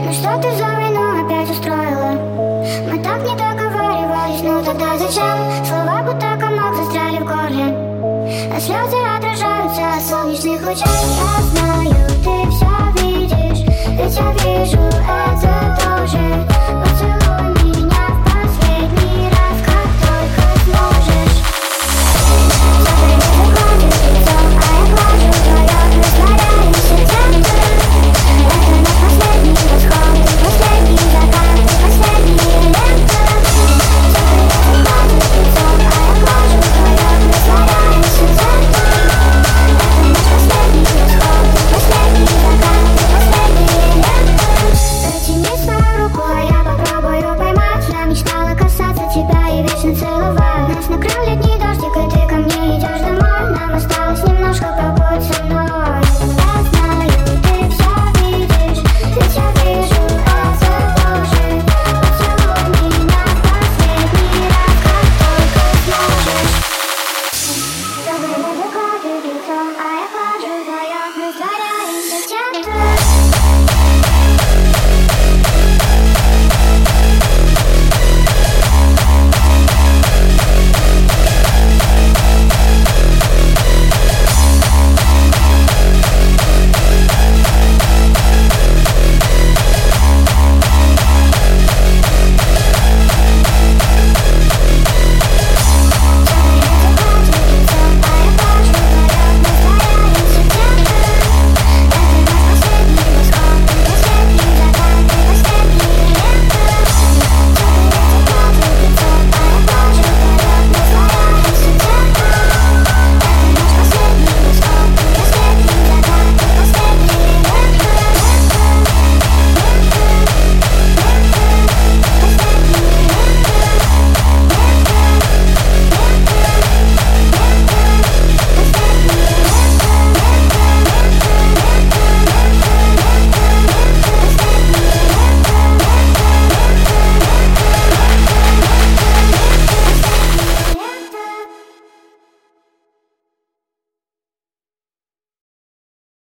Ну что ты за войну опять устроила? Мы так не договаривались, ну тогда зачем? Слова будто комок застряли в горле, а слезы отражаются от солнечных лучей. Я знаю, ты все видишь, ведь я вижу это.